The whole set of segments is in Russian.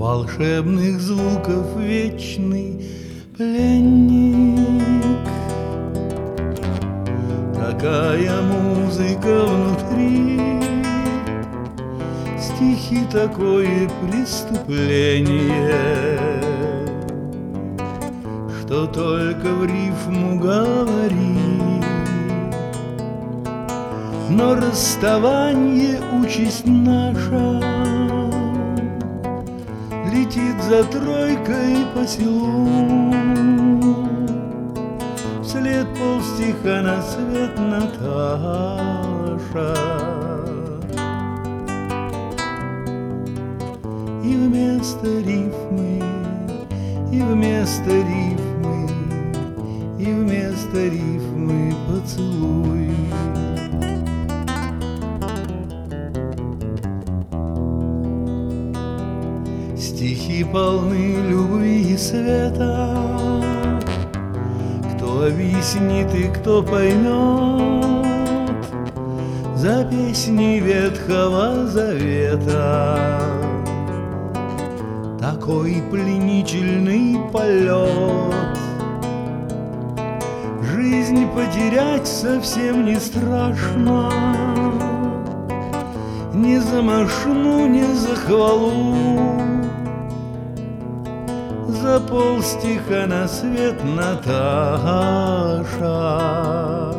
волшебных звуков вечный пленник. Такая музыка внутри, стихи такое преступление, что только в рифму говори. Но расставание участь наша, летит за тройкой по селу. Вслед полстиха на свет Наташа. И вместо рифмы, и вместо рифмы, и вместо рифмы поцелуй. Стихи полны любви и света, кто объяснит и кто поймет за песни Ветхого Завета. Такой пленительный полет, жизнь потерять совсем не страшно, ни за мошну, ни за хвалу. За полстиха на свет Наташа.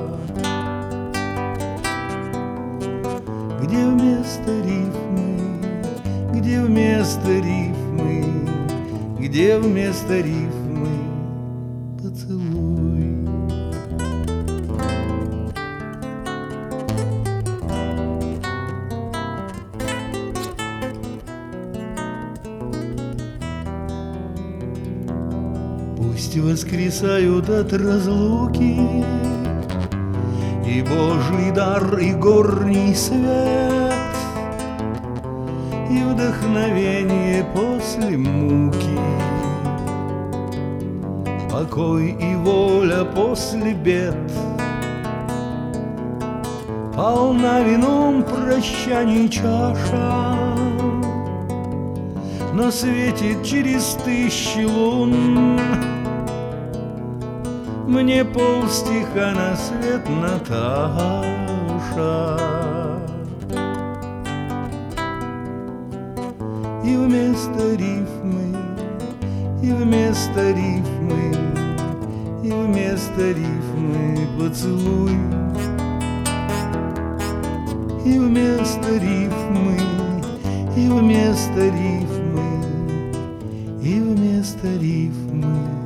Где вместо рифмы, где вместо рифмы, где вместо рифмы поцелуй. Пусть воскресают от разлуки и Божий дар, и горний свет, и вдохновение после муки, покой и воля после бед. Полна вином прощаний чаша, но светит через 1000 лун. Мне полстиха на свет Наташа. И вместо рифмы, и вместо рифмы, и вместо рифмы поцелуй. И вместо рифмы, и вместо рифмы, и вместо рифмы